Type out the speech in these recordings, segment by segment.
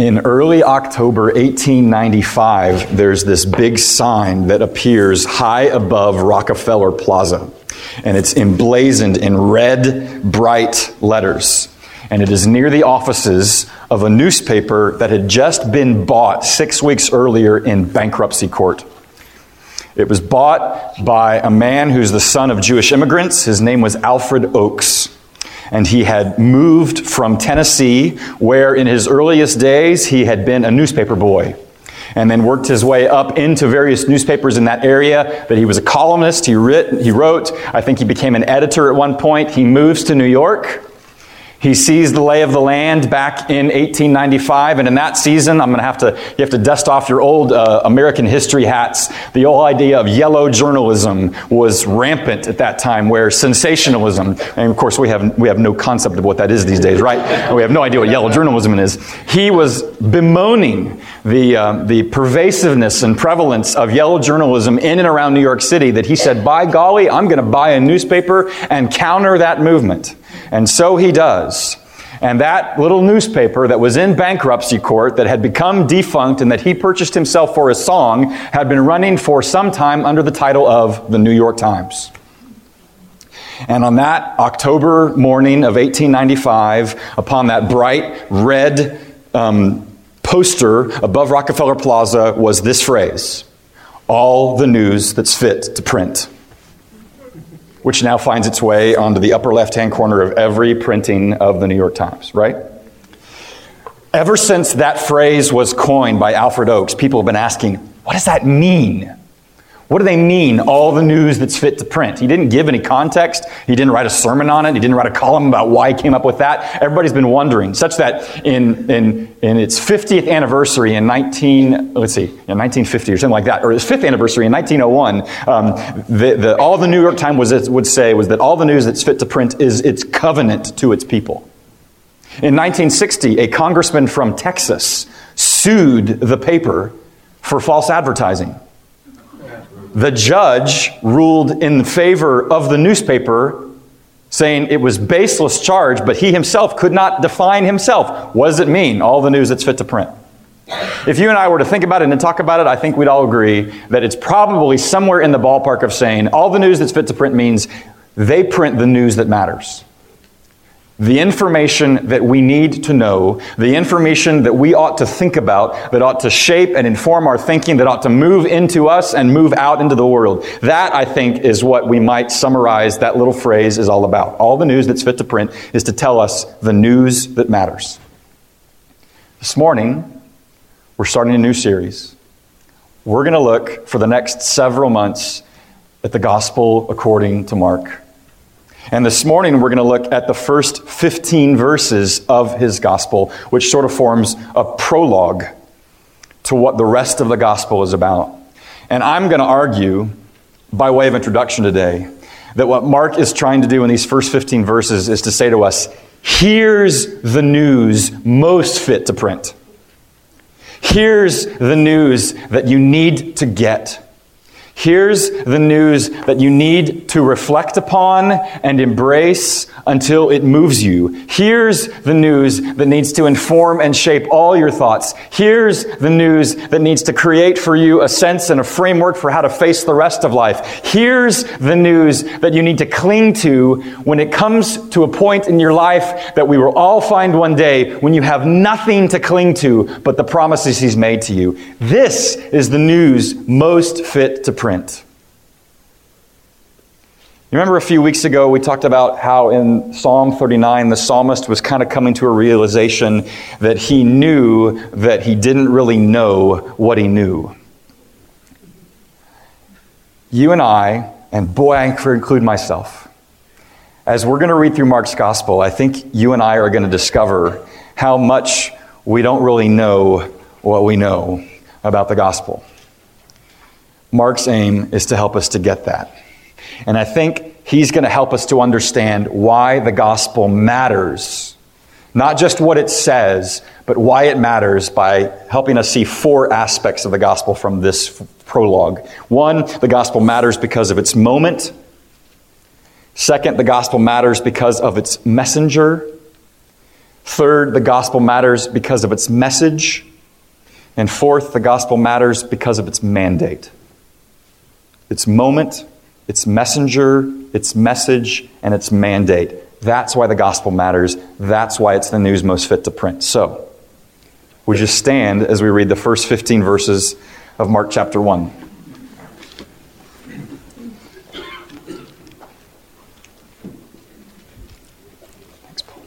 In early October 1895, there's this big sign that appears high above Rockefeller Plaza. And it's emblazoned in red, bright letters. And it is near the offices of a newspaper that had just been bought 6 weeks earlier in bankruptcy court. It was bought by a man who's the son of Jewish immigrants. His name was Alfred Oakes. And he had moved from Tennessee, where in his earliest days he had been a newspaper boy. And then worked his way up into various newspapers in that area. That he was a columnist, he wrote, I think he became an editor at one point. He moves to New York. He sees the lay of the land back in 1895, and in that season, you have to dust off your old American history hats. The whole idea of yellow journalism was rampant at that time, where sensationalism, and of course we have no concept of what that is these days, right? We have no idea what yellow journalism is. He was bemoaning the pervasiveness and prevalence of yellow journalism in and around New York City, that he said, by golly, I'm going to buy a newspaper and counter that movement. And so he does. And that little newspaper that was in bankruptcy court, that had become defunct and that he purchased himself for a song, had been running for some time under the title of the New York Times. And on that October morning of 1895, upon that bright red poster above Rockefeller Plaza was this phrase: "All the news that's fit to print," which now finds its way onto the upper left-hand corner of every printing of the New York Times, right? Ever since that phrase was coined by Alfred Oakes, people have been asking, what does that mean? What do they mean, all the news that's fit to print? He didn't give any context. He didn't write a sermon on it. He didn't write a column about why he came up with that. Everybody's been wondering, such that in its 50th anniversary in 1950 or something like that, or its 5th anniversary in 1901, all the New York Times would say was that all the news that's fit to print is its covenant to its people. In 1960, a congressman from Texas sued the paper for false advertising. The judge ruled in favor of the newspaper, saying it was baseless charge, but he himself could not define himself. What does it mean, all the news that's fit to print? If you and I were to think about it and talk about it, I think we'd all agree that it's probably somewhere in the ballpark of saying all the news that's fit to print means they print the news that matters. The information that we need to know, the information that we ought to think about, that ought to shape and inform our thinking, that ought to move into us and move out into the world. That, I think, is what we might summarize that little phrase is all about. All the news that's fit to print is to tell us the news that matters. This morning, we're starting a new series. We're going to look for the next several months at the Gospel according to Mark. And this morning, we're going to look at the first 15 verses of his gospel, which sort of forms a prologue to what the rest of the gospel is about. And I'm going to argue, by way of introduction today, that what Mark is trying to do in these first 15 verses is to say to us, here's the news most fit to print. Here's the news that you need to get. Here's the news that you need to reflect upon and embrace until it moves you. Here's the news that needs to inform and shape all your thoughts. Here's the news that needs to create for you a sense and a framework for how to face the rest of life. Here's the news that you need to cling to when it comes to a point in your life that we will all find one day when you have nothing to cling to but the promises he's made to you. This is the news most fit to print. You remember a few weeks ago we talked about how in Psalm 39 the psalmist was kind of coming to a realization that he knew that he didn't really know what he knew. You and I, and boy, I include myself, as we're going to read through Mark's gospel, I think you and I are going to discover how much we don't really know what we know about the gospel. Mark's aim is to help us to get that. And I think he's going to help us to understand why the gospel matters. Not just what it says, but why it matters by helping us see 4 aspects of the gospel from this prologue. 1, the gospel matters because of its moment. 2, the gospel matters because of its messenger. Third, the gospel matters because of its message. And fourth, the gospel matters because of its mandate. Its moment, its messenger, its message, and its mandate. That's why the gospel matters. That's why it's the news most fit to print. So, would you stand as we read the first 15 verses of Mark chapter 1? Thanks, Paul.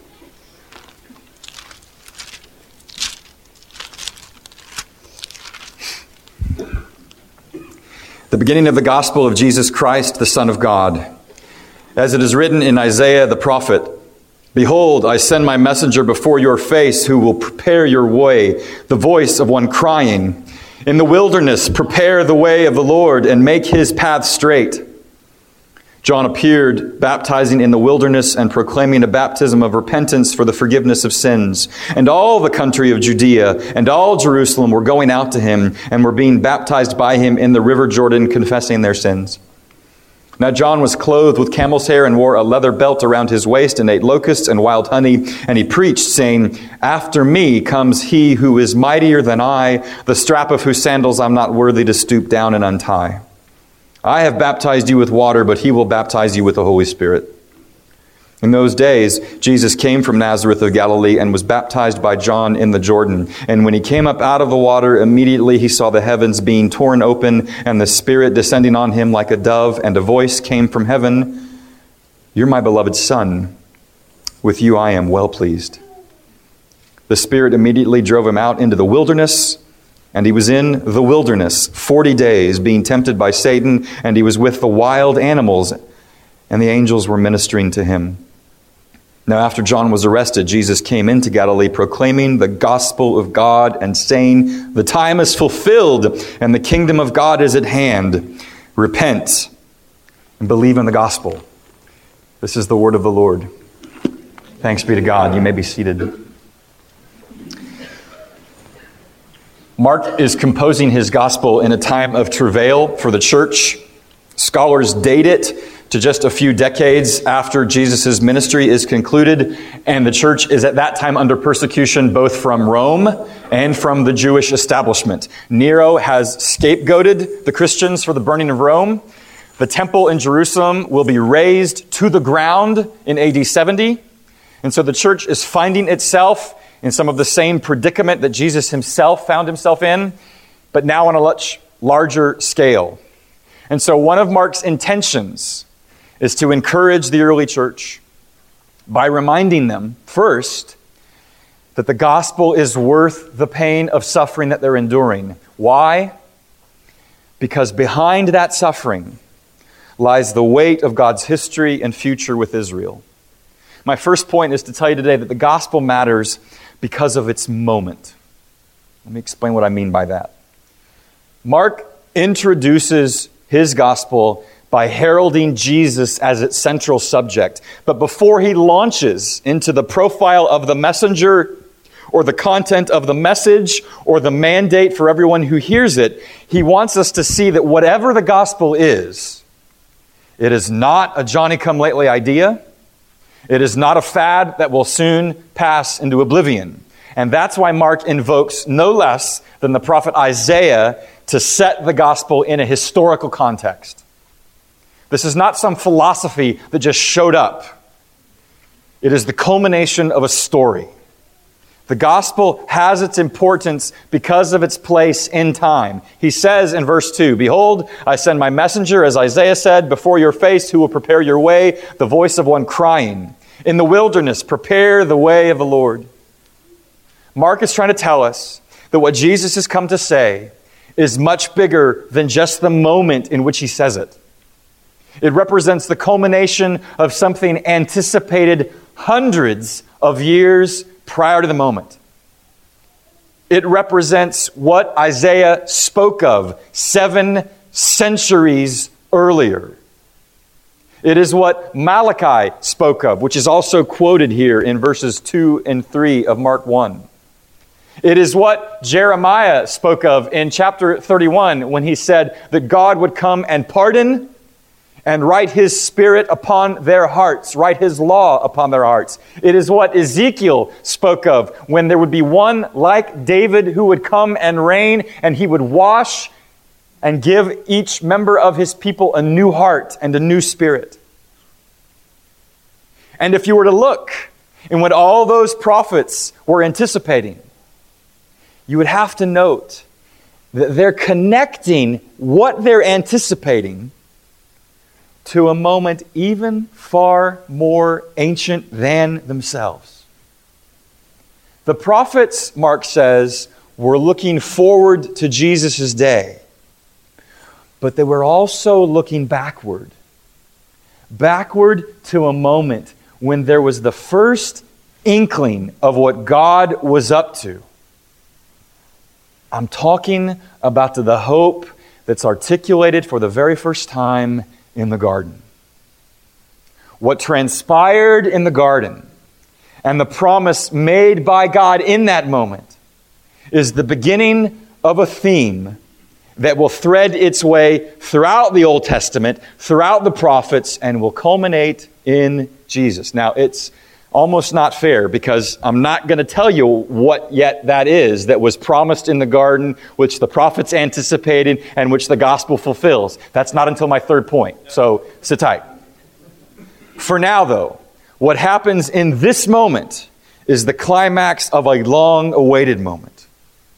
The beginning of the gospel of Jesus Christ, the Son of God. As it is written in Isaiah the prophet, "Behold, I send my messenger before your face who will prepare your way, the voice of one crying, in the wilderness, prepare the way of the Lord and make his path straight." John appeared, baptizing in the wilderness and proclaiming a baptism of repentance for the forgiveness of sins. And all the country of Judea and all Jerusalem were going out to him and were being baptized by him in the river Jordan, confessing their sins. Now John was clothed with camel's hair and wore a leather belt around his waist and ate locusts and wild honey. And he preached, saying, "After me comes he who is mightier than I, the strap of whose sandals I'm not worthy to stoop down and untie. I have baptized you with water, but he will baptize you with the Holy Spirit." In those days, Jesus came from Nazareth of Galilee and was baptized by John in the Jordan. And when he came up out of the water, immediately he saw the heavens being torn open and the Spirit descending on him like a dove, and a voice came from heaven, "You're my beloved Son. With you I am well pleased." The Spirit immediately drove him out into the wilderness, and he was in the wilderness 40 days, being tempted by Satan, and he was with the wild animals, and the angels were ministering to him. Now after John was arrested, Jesus came into Galilee proclaiming the gospel of God and saying, "The time is fulfilled and the kingdom of God is at hand. Repent and believe in the gospel." This is the word of the Lord. Thanks be to God. You may be seated. Mark is composing his gospel in a time of travail for the church. Scholars date it to just a few decades after Jesus' ministry is concluded, and the church is at that time under persecution both from Rome and from the Jewish establishment. Nero has scapegoated the Christians for the burning of Rome. The temple in Jerusalem will be razed to the ground in AD 70, and so the church is finding itself in some of the same predicament that Jesus himself found himself in, but now on a much larger scale. And so one of Mark's intentions is to encourage the early church by reminding them, first, that the gospel is worth the pain of suffering that they're enduring. Why? Because behind that suffering lies the weight of God's history and future with Israel. My first point is to tell you today that the gospel matters because of its moment. Let me explain what I mean by that. Mark introduces his gospel by heralding Jesus as its central subject. But before he launches into the profile of the messenger or the content of the message or the mandate for everyone who hears it, he wants us to see that whatever the gospel is, it is not a Johnny-come-lately idea. It is not a fad that will soon pass into oblivion. And that's why Mark invokes no less than the prophet Isaiah to set the gospel in a historical context. This is not some philosophy that just showed up. It is the culmination of a story. The gospel has its importance because of its place in time. He says in verse 2, "Behold, I send my messenger, as Isaiah said, before your face, who will prepare your way, the voice of one crying, in the wilderness, prepare the way of the Lord." Mark is trying to tell us that what Jesus has come to say is much bigger than just the moment in which he says it. It represents the culmination of something anticipated hundreds of years prior to the moment. It represents what Isaiah spoke of 7 centuries earlier. It is what Malachi spoke of, which is also quoted here in verses 2 and 3 of Mark 1. It is what Jeremiah spoke of in chapter 31 when he said that God would come and pardon and write His Spirit upon their hearts, write His law upon their hearts. It is what Ezekiel spoke of when there would be one like David who would come and reign, and He would wash and give each member of His people a new heart and a new spirit. And if you were to look in what all those prophets were anticipating, you would have to note that they're connecting what they're anticipating to a moment even far more ancient than themselves. The prophets, Mark says, were looking forward to Jesus' day, but they were also looking backward to a moment when there was the first inkling of what God was up to. I'm talking about the hope that's articulated for the very first time in the garden. What transpired in the garden and the promise made by God in that moment is the beginning of a theme that will thread its way throughout the Old Testament, throughout the prophets, and will culminate in Jesus. Now, it's almost not fair because I'm not going to tell you what yet that is that was promised in the garden, which the prophets anticipated and which the gospel fulfills. That's not until my third point, so sit tight. For now, though, what happens in this moment is the climax of a long-awaited moment.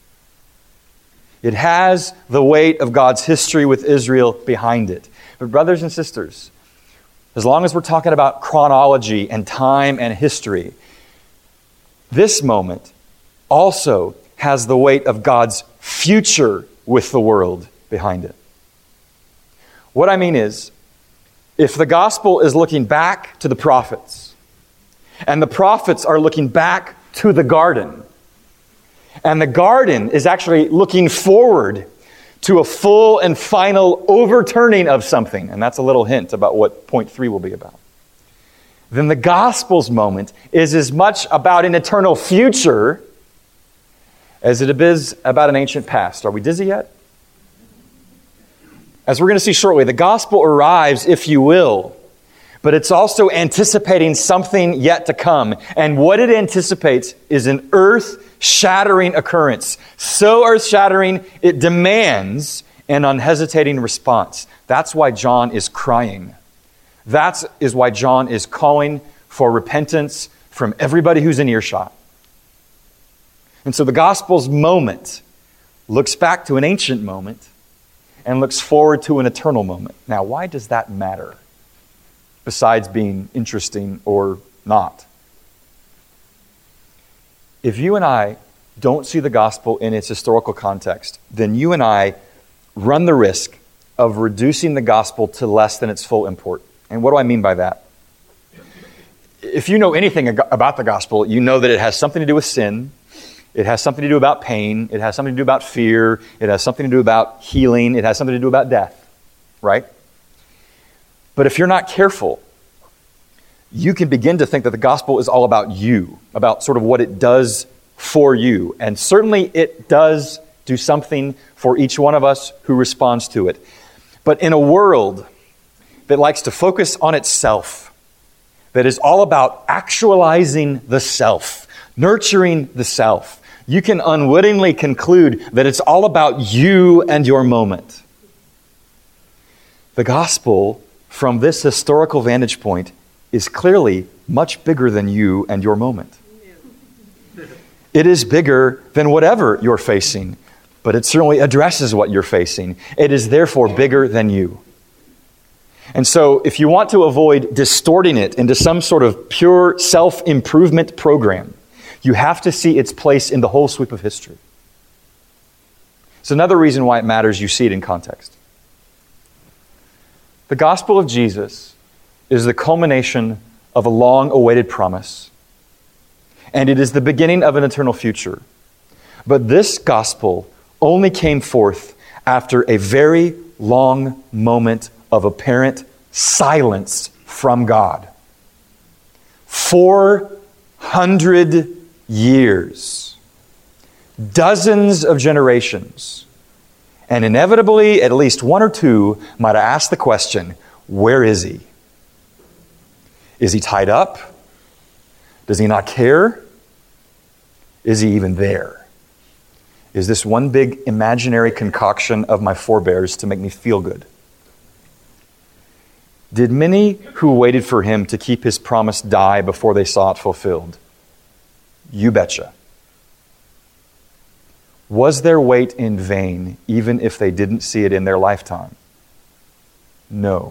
It has the weight of God's history with Israel behind it. But brothers and sisters, as long as we're talking about chronology and time and history, this moment also has the weight of God's future with the world behind it. What I mean is, if the gospel is looking back to the prophets, and the prophets are looking back to the garden, and the garden is actually looking forward to a full and final overturning of something, and that's a little hint about what point 3 will be about, then the gospel's moment is as much about an eternal future as it is about an ancient past. Are we dizzy yet? As we're going to see shortly, the gospel arrives, if you will, but it's also anticipating something yet to come. And what it anticipates is an earth-shattering occurrence. So earth-shattering, it demands an unhesitating response. That's why John is crying. That is why John is calling for repentance from everybody who's in earshot. And so the gospel's moment looks back to an ancient moment and looks forward to an eternal moment. Now, why does that matter? Besides being interesting or not. If you and I don't see the gospel in its historical context, then you and I run the risk of reducing the gospel to less than its full import. And what do I mean by that? If you know anything about the gospel, you know that it has something to do with sin. It has something to do about pain. It has something to do about fear. It has something to do about healing. It has something to do about death. Right? But if you're not careful, you can begin to think that the gospel is all about you, about sort of what it does for you. And certainly it does do something for each one of us who responds to it. But in a world that likes to focus on itself, that is all about actualizing the self, nurturing the self, you can unwittingly conclude that it's all about you and your moment. The gospel, from this historical vantage point, is clearly much bigger than you and your moment. It is bigger than whatever you're facing, but it certainly addresses what you're facing. It is therefore bigger than you. And so if you want to avoid distorting it into some sort of pure self-improvement program, you have to see its place in the whole sweep of history. It's another reason why it matters you see it in context. The gospel of Jesus is the culmination of a long-awaited promise, and it is the beginning of an eternal future. But this gospel only came forth after a very long moment of apparent silence from God. 400 years, dozens of generations, and inevitably at least one or two might have asked the question, Where is he? Is he tied up? Does he not care? Is he even there? Is this one big imaginary concoction of my forebears to make me feel good? Did many who waited for him to keep his promise die before they saw it fulfilled? You betcha. Was their wait in vain, even if they didn't see it in their lifetime? No.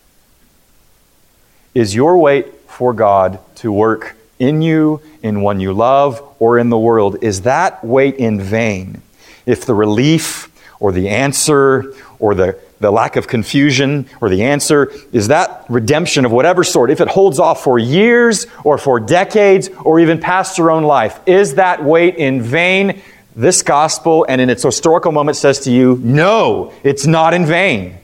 Is your wait for God to work in you, in one you love, or in the world, is that wait in vain if the relief or the answer or the lack of confusion or the answer is that redemption of whatever sort, if it holds off for years or for decades or even past your own life, is that wait in vain? This gospel and in its historical moment says to you, no, it's not in vain.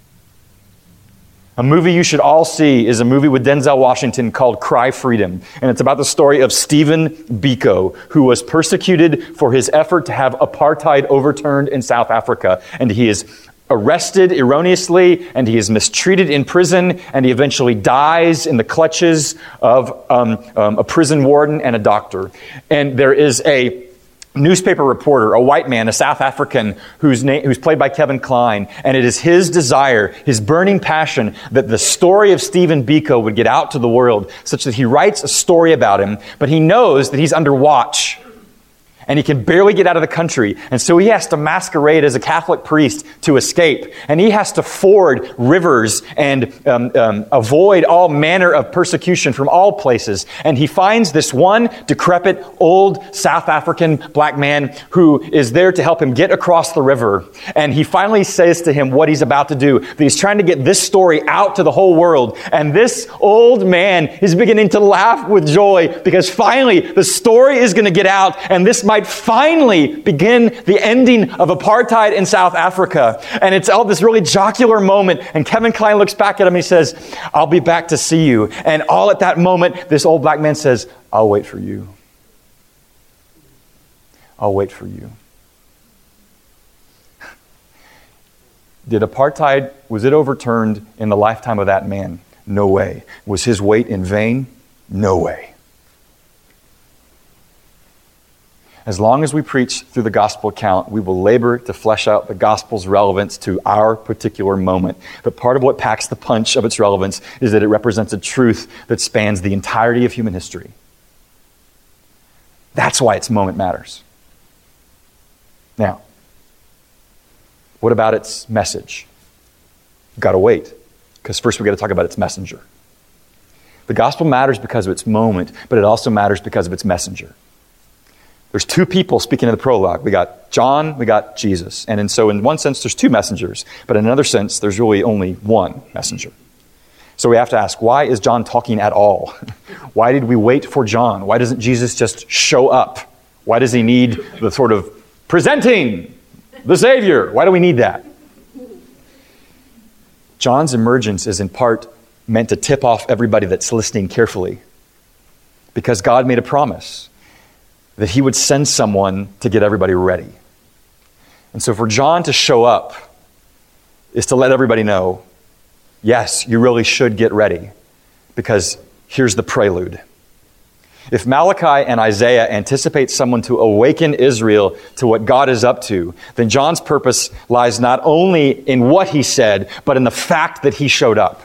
A movie you should all see is a movie with Denzel Washington called Cry Freedom. And it's about the story of Stephen Biko, who was persecuted for his effort to have apartheid overturned in South Africa. And he is arrested erroneously, and he is mistreated in prison, and he eventually dies in the clutches of a prison warden and a doctor. And there is a newspaper reporter, a white man, a South African, who's played by Kevin Kline, and it is his desire, his burning passion, that the story of Stephen Biko would get out to the world, such that he writes a story about him, but he knows that he's under watch. And he can barely get out of the country. And so he has to masquerade as a Catholic priest to escape. And he has to ford rivers and avoid all manner of persecution from all places. And he finds this one decrepit, old South African black man who is there to help him get across the river. And he finally says to him what he's about to do. That he's trying to get this story out to the whole world. And this old man is beginning to laugh with joy because finally the story is going to get out, and this might finally begin the ending of apartheid in South Africa. And it's all this really jocular moment. And Kevin Kline looks back at him and he says, I'll be back to see you. And all at that moment, this old black man says, I'll wait for you. I'll wait for you. Did apartheid, was it overturned in the lifetime of that man? No way. Was his wait in vain? No way. As long as we preach through the gospel account, we will labor to flesh out the gospel's relevance to our particular moment. But part of what packs the punch of its relevance is that it represents a truth that spans the entirety of human history. That's why its moment matters. Now, what about its message? We've got to wait, because first we've got to talk about its messenger. The gospel matters because of its moment, but it also matters because of its messenger. There's two people speaking in the prologue. We got John, we got Jesus. And so in one sense, there's two messengers. But in another sense, there's really only one messenger. So we have to ask, why is John talking at all? Why did we wait for John? Why doesn't Jesus just show up? Why does he need the sort of presenting the Savior? Why do we need that? John's emergence is in part meant to tip off everybody that's listening carefully. Because God made a promise that he would send someone to get everybody ready. And so for John to show up is to let everybody know, yes, you really should get ready, because here's the prelude. If Malachi and Isaiah anticipate someone to awaken Israel to what God is up to, then John's purpose lies not only in what he said, but in the fact that he showed up.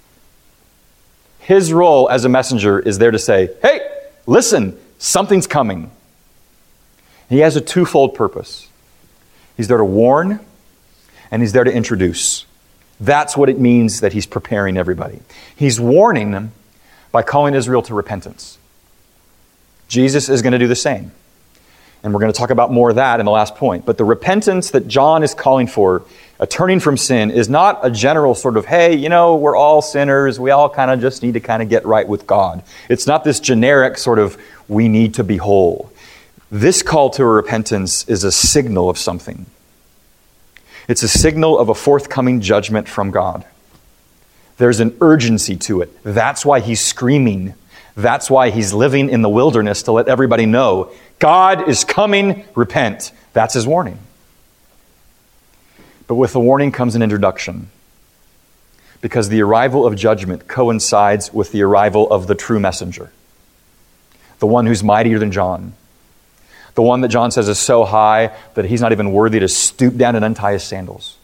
His role as a messenger is there to say, hey, listen, something's coming. He has a twofold purpose. He's there to warn, and he's there to introduce. That's what it means that he's preparing everybody. He's warning them by calling Israel to repentance. Jesus is going to do the same. And we're going to talk about more of that in the last point. But the repentance that John is calling for, a turning from sin, is not a general sort of, hey, we're all sinners. We all kind of just need to kind of get right with God. It's not this generic sort of, we need to be whole. This call to repentance is a signal of something. It's a signal of a forthcoming judgment from God. There's an urgency to it. That's why he's screaming. That's why he's living in the wilderness, to let everybody know, God is coming, repent. That's his warning. But with the warning comes an introduction. because the arrival of judgment coincides with the arrival of the true messenger, the one who's mightier than John, the one that John says is so high that he's not even worthy to stoop down and untie his sandals.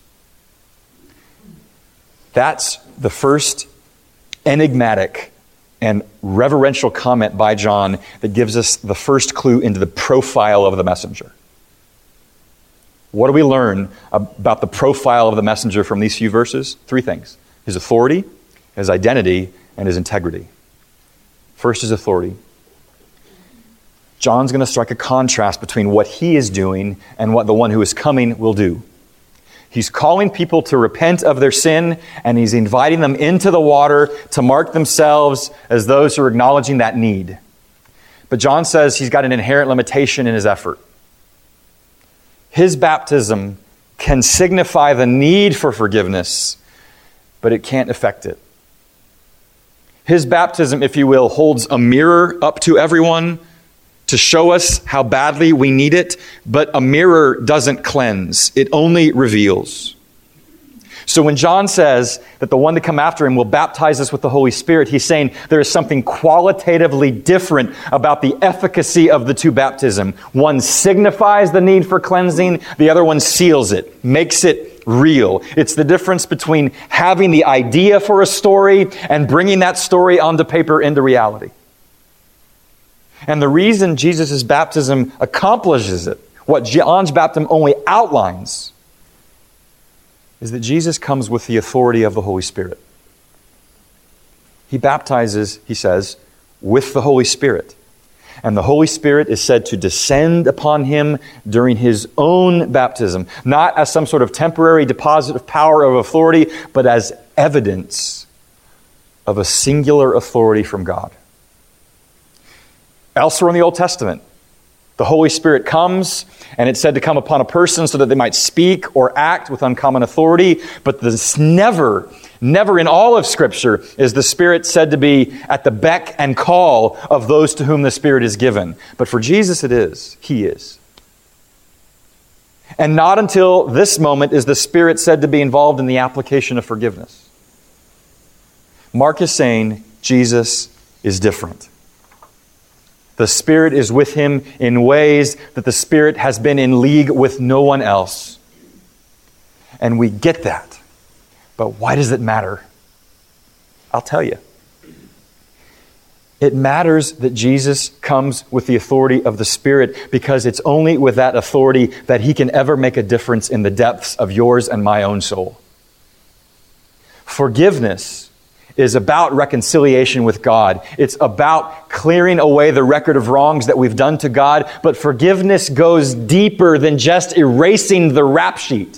That's the first enigmatic and reverential comment by John that gives us the first clue into the profile of the messenger. What do we learn about the profile of the messenger from these few verses? 3 things: his authority, his identity, and his integrity. First, his authority. John's going to strike a contrast between what he is doing and what the one who is coming will do. He's calling people to repent of their sin, and he's inviting them into the water to mark themselves as those who are acknowledging that need. But John says he's got an inherent limitation in his effort. His baptism can signify the need for forgiveness, but it can't affect it. His baptism, if you will, holds a mirror up to everyone to show us how badly we need it, but a mirror doesn't cleanse. It only reveals. So when John says that the one to come after him will baptize us with the Holy Spirit, he's saying there is something qualitatively different about the efficacy of the two baptisms. One signifies the need for cleansing, the other one seals it, makes it real. It's the difference between having the idea for a story and bringing that story onto paper into reality. And the reason Jesus' baptism accomplishes it, what John's baptism only outlines, is that Jesus comes with the authority of the Holy Spirit. He baptizes, he says, with the Holy Spirit. And the Holy Spirit is said to descend upon him during his own baptism, not as some sort of temporary deposit of power of authority, but as evidence of a singular authority from God. Elsewhere in the Old Testament, the Holy Spirit comes, and it's said to come upon a person so that they might speak or act with uncommon authority. But this never in all of Scripture is the Spirit said to be at the beck and call of those to whom the Spirit is given. But for Jesus it is. He is. And not until this moment is the Spirit said to be involved in the application of forgiveness. Mark is saying Jesus is different. The Spirit is with him in ways that the Spirit has been in league with no one else. And we get that. But why does it matter? I'll tell you. It matters that Jesus comes with the authority of the Spirit because it's only with that authority that he can ever make a difference in the depths of yours and my own soul. Forgiveness is about reconciliation with God. It's about clearing away the record of wrongs that we've done to God. But forgiveness goes deeper than just erasing the rap sheet.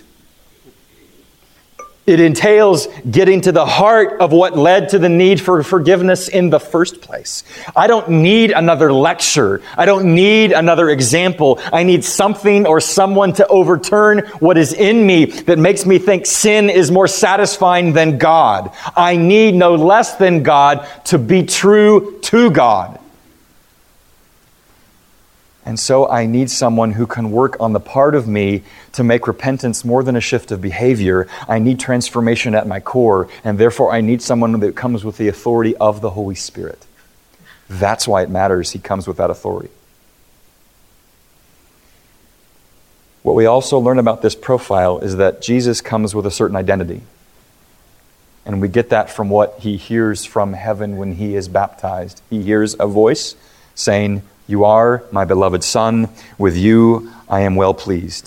It entails getting to the heart of what led to the need for forgiveness in the first place. I don't need another lecture. I don't need another example. I need something or someone to overturn what is in me that makes me think sin is more satisfying than God. I need no less than God to be true to God. And so I need someone who can work on the part of me to make repentance more than a shift of behavior. I need transformation at my core, and therefore I need someone that comes with the authority of the Holy Spirit. That's why it matters he comes with that authority. What we also learn about this profile is that Jesus comes with a certain identity. And we get that from what he hears from heaven when he is baptized. He hears a voice saying, "You are my beloved Son. With you I am well pleased."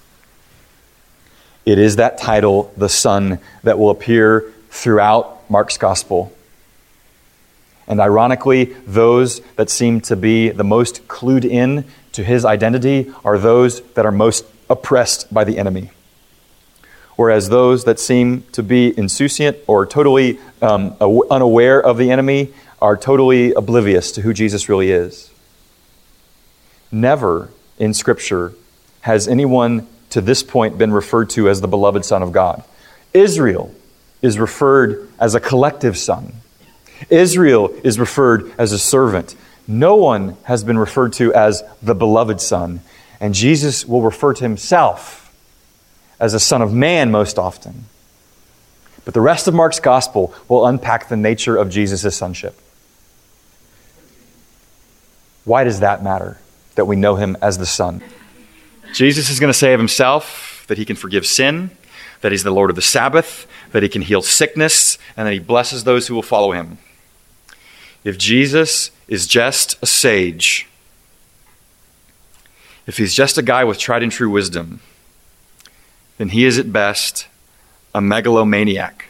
It is that title, the Son, that will appear throughout Mark's Gospel. And ironically, those that seem to be the most clued in to his identity are those that are most oppressed by the enemy. Whereas those that seem to be insouciant or totally unaware of the enemy are totally oblivious to who Jesus really is. Never in Scripture has anyone to this point been referred to as the beloved Son of God. Israel is referred as a collective son. Israel is referred as a servant. No one has been referred to as the beloved Son. And Jesus will refer to himself as a Son of Man most often. But the rest of Mark's gospel will unpack the nature of Jesus' sonship. Why does that matter, that we know him as the Son? Jesus is going to say of himself that he can forgive sin, that he's the Lord of the Sabbath, that he can heal sickness, and that he blesses those who will follow him. If Jesus is just a sage, if he's just a guy with tried and true wisdom, then he is at best a megalomaniac.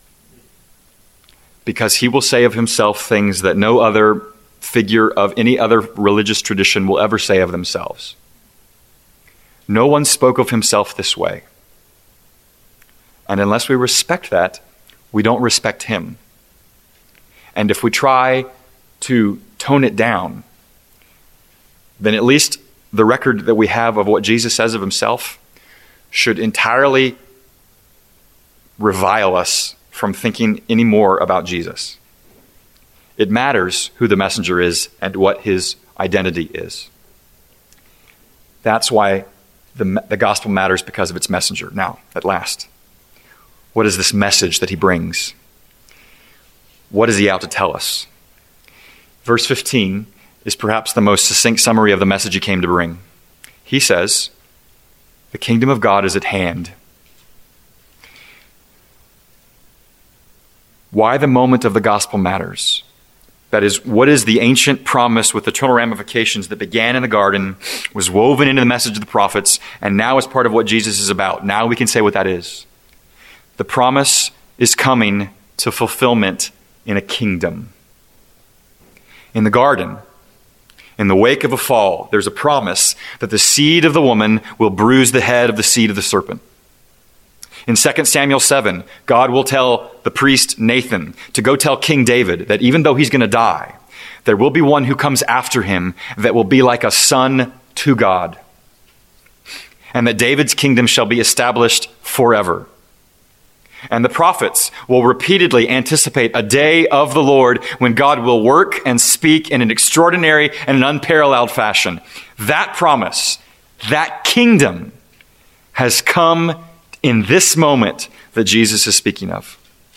Because he will say of himself things that no other figure of any other religious tradition will ever say of themselves. No one spoke of himself this way. And unless we respect that, we don't respect him. And if we try to tone it down, then at least the record that we have of what Jesus says of himself should entirely revile us from thinking any more about Jesus. It matters who the messenger is and what his identity is. That's why the gospel matters, because of its messenger. Now, at last, what is this message that he brings? What is he out to tell us? Verse 15 is perhaps the most succinct summary of the message he came to bring. He says, "The kingdom of God is at hand." Why the moment of the gospel matters. That is, what is the ancient promise with eternal ramifications that began in the garden, was woven into the message of the prophets, and now is part of what Jesus is about. Now we can say what that is. The promise is coming to fulfillment in a kingdom. In the garden, in the wake of a fall, there's a promise that the seed of the woman will bruise the head of the seed of the serpent. In 2 Samuel 7, God will tell the priest Nathan to go tell King David that even though he's going to die, there will be one who comes after him that will be like a son to God, and that David's kingdom shall be established forever. And the prophets will repeatedly anticipate a day of the Lord when God will work and speak in an extraordinary and an unparalleled fashion. That promise, that kingdom, has come in this moment that Jesus is speaking of.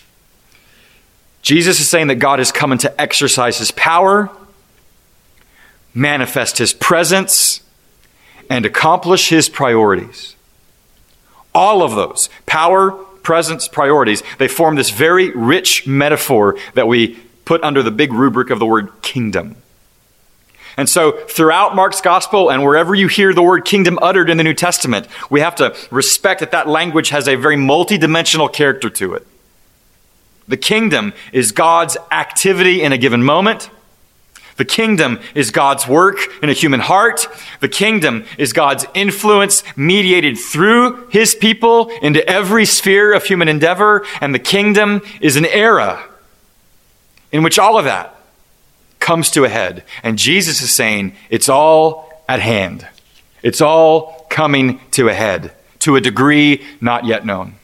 Jesus is saying that God is coming to exercise his power, manifest his presence, and accomplish his priorities. All of those, power, presence, priorities, they form this very rich metaphor that we put under the big rubric of the word kingdom. And so throughout Mark's gospel and wherever you hear the word kingdom uttered in the New Testament, we have to respect that that language has a very multidimensional character to it. The kingdom is God's activity in a given moment. The kingdom is God's work in a human heart. The kingdom is God's influence mediated through his people into every sphere of human endeavor. And the kingdom is an era in which all of that comes to a head. And Jesus is saying it's all at hand. It's all coming to a head, to a degree not yet known.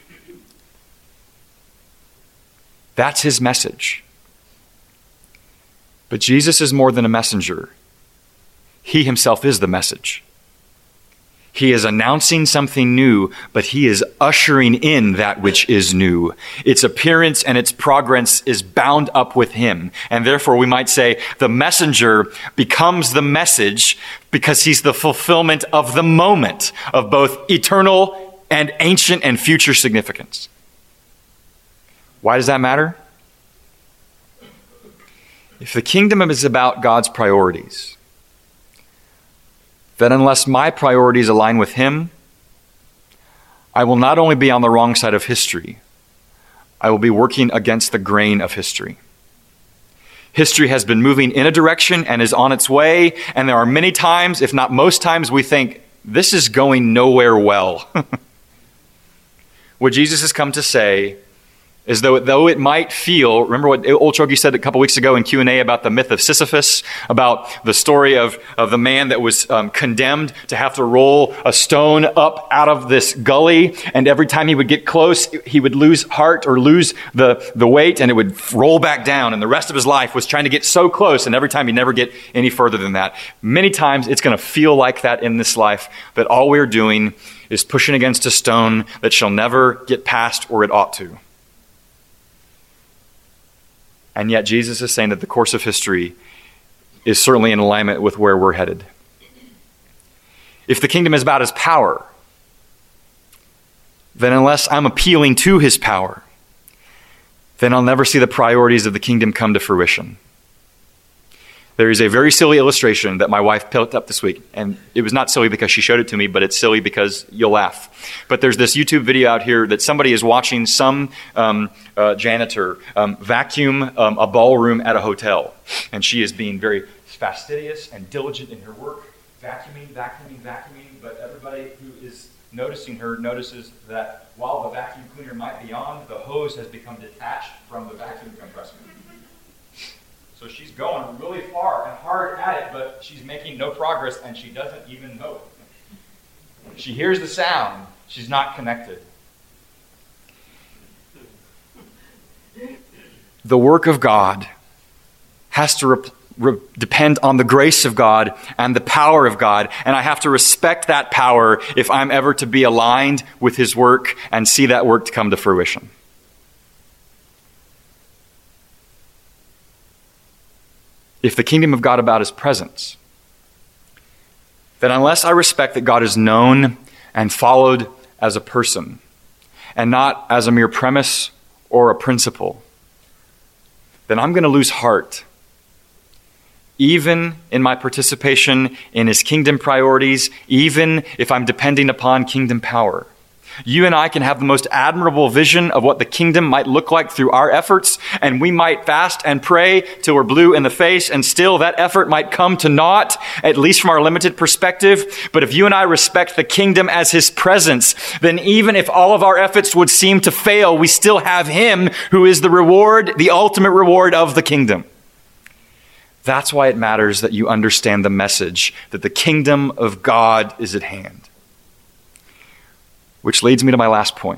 That's his message. But Jesus is more than a messenger. He himself is the message. He is announcing something new, but he is ushering in that which is new. Its appearance and its progress is bound up with him. And therefore we might say the messenger becomes the message because he's the fulfillment of the moment of both eternal and ancient and future significance. Why does that matter? If the kingdom is about God's priorities, then unless my priorities align with him, I will not only be on the wrong side of history, I will be working against the grain of history. History has been moving in a direction and is on its way, and there are many times, if not most times, we think, this is going nowhere well. What Jesus has come to say is though it might feel, remember what Old Chogi said a couple weeks ago in Q&A about the myth of Sisyphus, about the story of the man that was condemned to have to roll a stone up out of this gully, and every time he would get close, he would lose heart or lose the weight, and it would roll back down, and the rest of his life was trying to get so close, and every time he'd never get any further than that. Many times it's going to feel like that in this life, that all we're doing is pushing against a stone that shall never get past where it ought to. And yet Jesus is saying that the course of history is certainly in alignment with where we're headed. If the kingdom is about his power, then unless I'm appealing to his power, then I'll never see the priorities of the kingdom come to fruition. There is a very silly illustration that my wife picked up this week, and it was not silly because she showed it to me, but it's silly because you'll laugh. But there's this YouTube video out here that somebody is watching some janitor vacuum a ballroom at a hotel, and she is being very fastidious and diligent in her work, vacuuming, but everybody who is noticing her notices that while the vacuum cleaner might be on, the hose has become detached from the vacuum compressor. So she's going really far and hard at it, but she's making no progress, and she doesn't even know it. She hears the sound. She's not connected. The work of God has to depend on the grace of God and the power of God, and I have to respect that power if I'm ever to be aligned with his work and see that work to come to fruition. If the kingdom of God about his presence, then unless I respect that God is known and followed as a person and not as a mere premise or a principle, then I'm going to lose heart, even in my participation in his kingdom priorities, even if I'm depending upon kingdom power. You and I can have the most admirable vision of what the kingdom might look like through our efforts, and we might fast and pray till we're blue in the face, and still that effort might come to naught, at least from our limited perspective. But if you and I respect the kingdom as his presence, then even if all of our efforts would seem to fail, we still have him who is the reward, the ultimate reward of the kingdom. That's why it matters that you understand the message that the kingdom of God is at hand. Which leads me to my last point.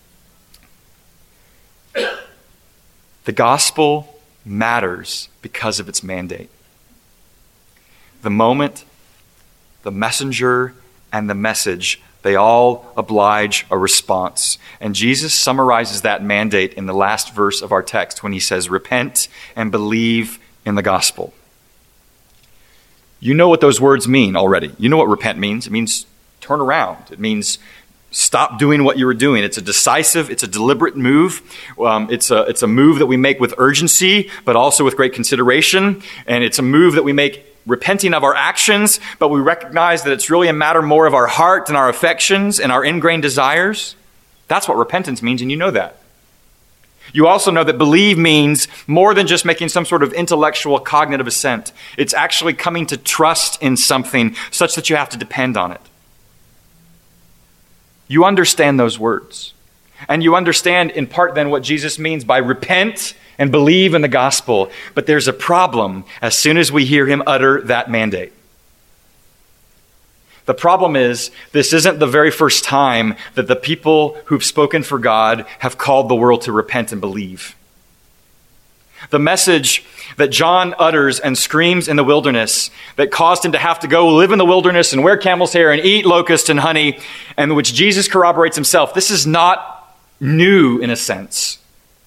The gospel matters because of its mandate. The moment, the messenger, and the message, they all oblige a response. And Jesus summarizes that mandate in the last verse of our text when he says, "Repent and believe in the gospel." You know what those words mean already. You know what repent means. It means turn around. It means stop doing what you were doing. It's a decisive, it's a deliberate move. It's a move that we make with urgency, but also with great consideration. And it's a move that we make repenting of our actions, but we recognize that it's really a matter more of our heart and our affections and our ingrained desires. That's what repentance means, and you know that. You also know that believe means more than just making some sort of intellectual cognitive assent. It's actually coming to trust in something such that you have to depend on it. You understand those words. And you understand in part then what Jesus means by repent and believe in the gospel. But there's a problem as soon as we hear him utter that mandate. The problem is, this isn't the very first time that the people who've spoken for God have called the world to repent and believe. The message that John utters and screams in the wilderness that caused him to have to go live in the wilderness and wear camel's hair and eat locusts and honey, and which Jesus corroborates himself, this is not new in a sense.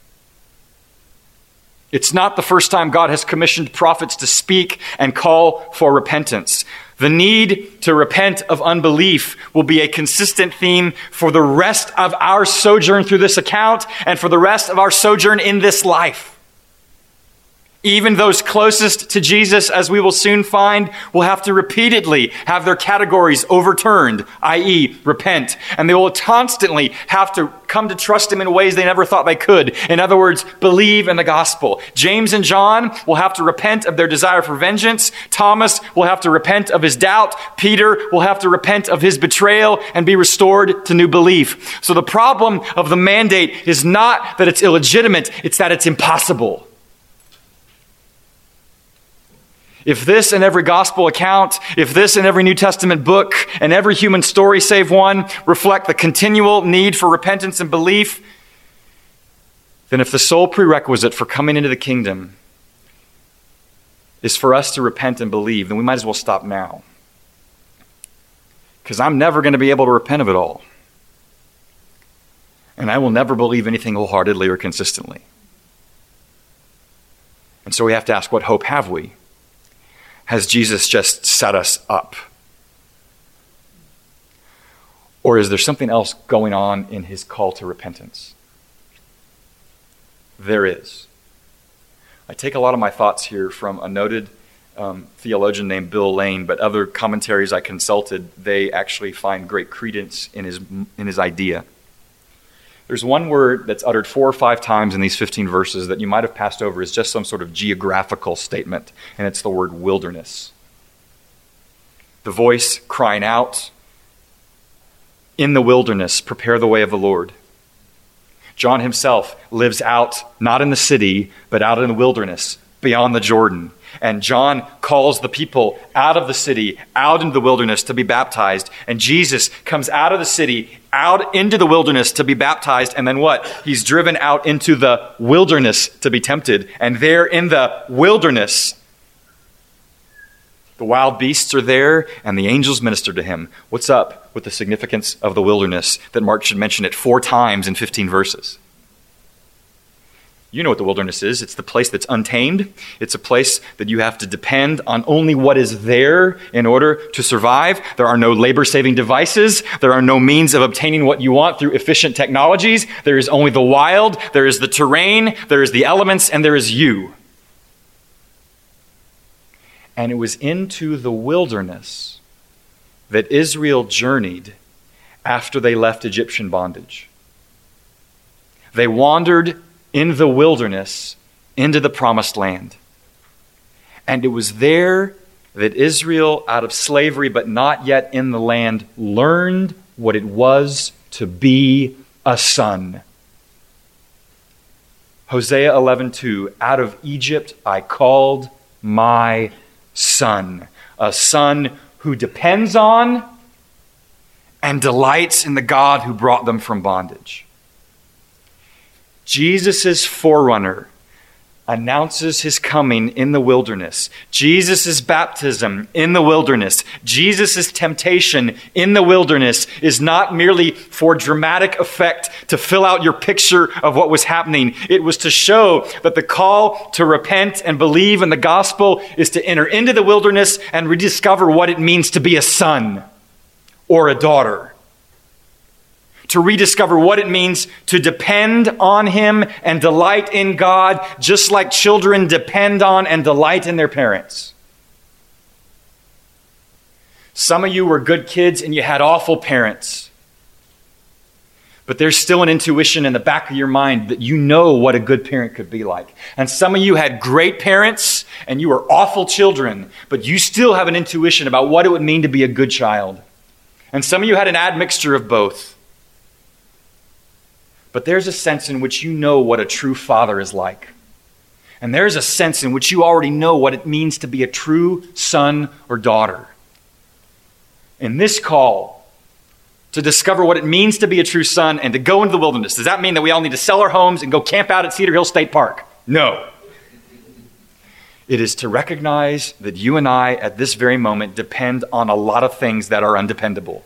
It's not the first time God has commissioned prophets to speak and call for repentance. The need to repent of unbelief will be a consistent theme for the rest of our sojourn through this account and for the rest of our sojourn in this life. Even those closest to Jesus, as we will soon find, will have to repeatedly have their categories overturned, i.e., repent. And they will constantly have to come to trust him in ways they never thought they could. In other words, believe in the gospel. James and John will have to repent of their desire for vengeance. Thomas will have to repent of his doubt. Peter will have to repent of his betrayal and be restored to new belief. So the problem of the mandate is not that it's illegitimate, it's that it's impossible. If this and every gospel account, if this and every New Testament book and every human story save one reflect the continual need for repentance and belief, then if the sole prerequisite for coming into the kingdom is for us to repent and believe, then we might as well stop now. Because I'm never going to be able to repent of it all. And I will never believe anything wholeheartedly or consistently. And so we have to ask, what hope have we? Has Jesus just set us up? Or is there something else going on in his call to repentance? There is. I take a lot of my thoughts here from a noted theologian named Bill Lane, but other commentaries I consulted, they actually find great credence in his idea. There's one word that's uttered 4 or 5 times in these 15 verses that you might have passed over as just some sort of geographical statement, and it's the word wilderness. The voice crying out, "In the wilderness, prepare the way of the Lord." John himself lives out, not in the city, but out in the wilderness, beyond the Jordan. And John calls the people out of the city, out into the wilderness to be baptized. And Jesus comes out of the city, out into the wilderness to be baptized. And then what? He's driven out into the wilderness to be tempted. And there in the wilderness, the wild beasts are there, and the angels minister to him. What's up with the significance of the wilderness that Mark should mention it 4 times in 15 verses? You know what the wilderness is. It's the place that's untamed. It's a place that you have to depend on only what is there in order to survive. There are no labor-saving devices. There are no means of obtaining what you want through efficient technologies. There is only the wild. There is the terrain. There is the elements, and there is you. And it was into the wilderness that Israel journeyed after they left Egyptian bondage. They wandered in the wilderness into the promised land. And it was there that Israel, out of slavery but not yet in the land, learned what it was to be a son. Hosea 11:2, "Out of Egypt I called my son," a son who depends on and delights in the God who brought them from bondage. Jesus' forerunner announces his coming in the wilderness. Jesus' baptism in the wilderness. Jesus' temptation in the wilderness is not merely for dramatic effect to fill out your picture of what was happening. It was to show that the call to repent and believe in the gospel is to enter into the wilderness and rediscover what it means to be a son or a daughter. To rediscover what it means to depend on him and delight in God, just like children depend on and delight in their parents. Some of you were good kids and you had awful parents. But there's still an intuition in the back of your mind that you know what a good parent could be like. And some of you had great parents and you were awful children, but you still have an intuition about what it would mean to be a good child. And some of you had an admixture of both. But there's a sense in which you know what a true father is like. And there's a sense in which you already know what it means to be a true son or daughter. In this call to discover what it means to be a true son and to go into the wilderness, does that mean that we all need to sell our homes and go camp out at Cedar Hill State Park? No. It is to recognize that you and I at this very moment depend on a lot of things that are undependable.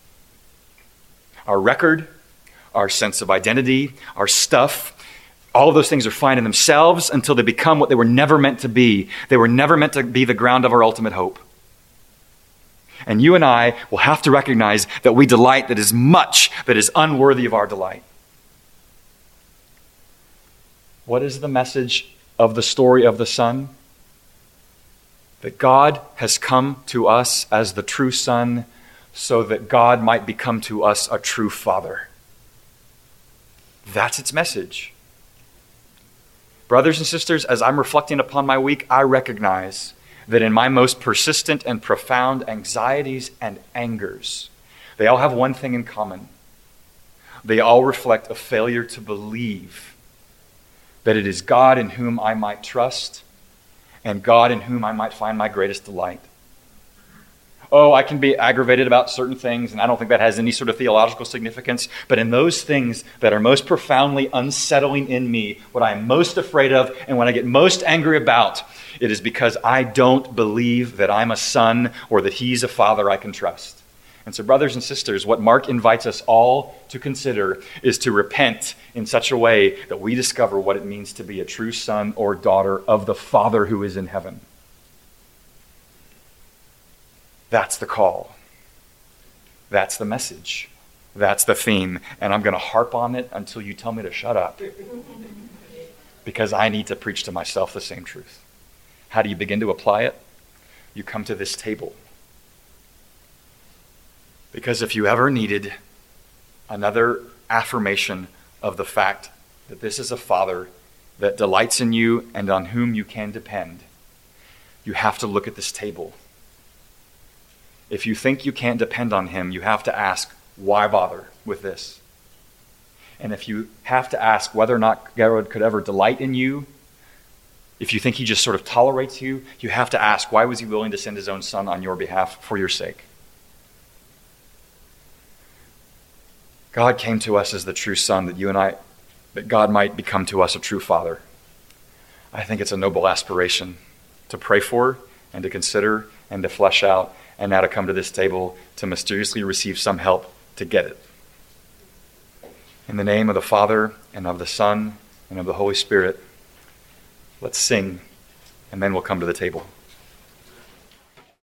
Our record, our sense of identity, our stuff, all of those things are fine in themselves until they become what they were never meant to be. They were never meant to be the ground of our ultimate hope. And you and I will have to recognize that we delight that is much that is unworthy of our delight. What is the message of the story of the Son? That God has come to us as the true Son so that God might become to us a true Father. That's its message. Brothers and sisters, as I'm reflecting upon my week, I recognize that in my most persistent and profound anxieties and angers, they all have one thing in common. They all reflect a failure to believe that it is God in whom I might trust and God in whom I might find my greatest delight. Oh, I can be aggravated about certain things, and I don't think that has any sort of theological significance. But in those things that are most profoundly unsettling in me, what I am most afraid of and what I get most angry about, it is because I don't believe that I'm a son or that he's a father I can trust. And so, brothers and sisters, what Mark invites us all to consider is to repent in such a way that we discover what it means to be a true son or daughter of the Father who is in heaven. That's the call. That's the message. That's the theme. And I'm going to harp on it until you tell me to shut up. Because I need to preach to myself the same truth. How do you begin to apply it? You come to this table. Because if you ever needed another affirmation of the fact that this is a Father that delights in you and on whom you can depend, you have to look at this table. If you think you can't depend on him, you have to ask, why bother with this? And if you have to ask whether or not God could ever delight in you, if you think he just sort of tolerates you, you have to ask, why was he willing to send his own son on your behalf for your sake? God came to us as the true son that God might become to us a true father. I think it's a noble aspiration to pray for and to consider and to flesh out, and now to come to this table to mysteriously receive some help to get it. In the name of the Father, and of the Son, and of the Holy Spirit, let's sing, and then we'll come to the table.